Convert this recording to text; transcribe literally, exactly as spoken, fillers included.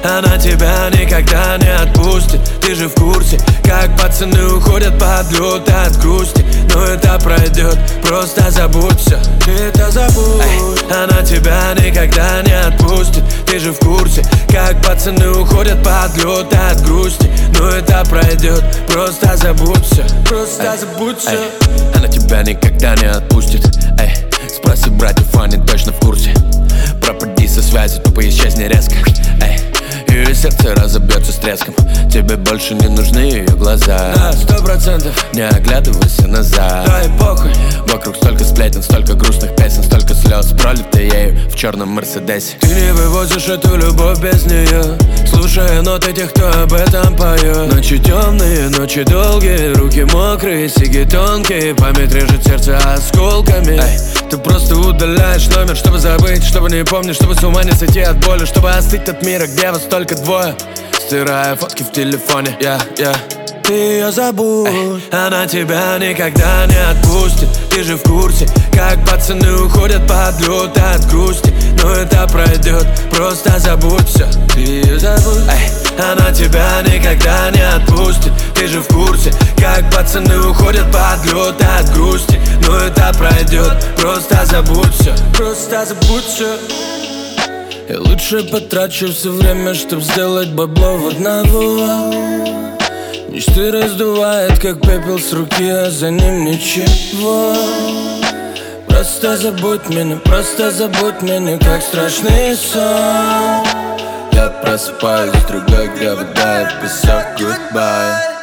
она тебя никогда не отпустит. Ты же в курсе, как пацаны уходят под лед от грусти. Но это пройдет, просто забудься. Ты это забудь. Эй, она тебя никогда не отпустит. Ты же в курсе, как пацаны уходят под лед от грусти. Но это пройдет, просто забудься. Просто эй, забудься. Эй, она тебя никогда не отпустит. Эй, спроси братьев, они точно в курсе. Пропади со связи, тупо исчезни резко. Эй, ее сердце разобьется с треском. Тебе больше не нужны ее глаза. Да, сто процентов. Не оглядывайся назад. Да и похуй. Вокруг столько сплетен, столько грустных песен, столько слез, пролито ею в черном Мерседесе. Ты не вывозишь эту любовь без нее, слушая ноты тех, кто об этом поет. Ночи темные, ночи долгие, руки мокрые, сиги тонкие, память режет сердце осколками. Эй, ты просто удаляешь номер, чтобы забыть, чтобы не помнить, чтобы с ума не сойти от боли, чтобы остыть от мира, где вас только двое. Стирая фотки в телефоне, я, yeah, я yeah. Ты ее забудь. Эй, она тебя никогда не отпустит. Ты же в курсе, как пацаны уходят под лед от грусти. Но это пройдет, просто забудься. Ты ее забудь. Эй, она тебя никогда не отпустит. Ты же в курсе, как пацаны уходят под лед от грусти. Но это пройдет, просто забудься. Просто забудься. Я лучше потрачу все время, чтоб сделать бабло в одного. Мечты раздувает, как пепел с руки, а за ним ничего. Просто забудь меня, просто забудь меня, как страшный сон. Я просыпаюсь в другой, где вода и песок, goodbye.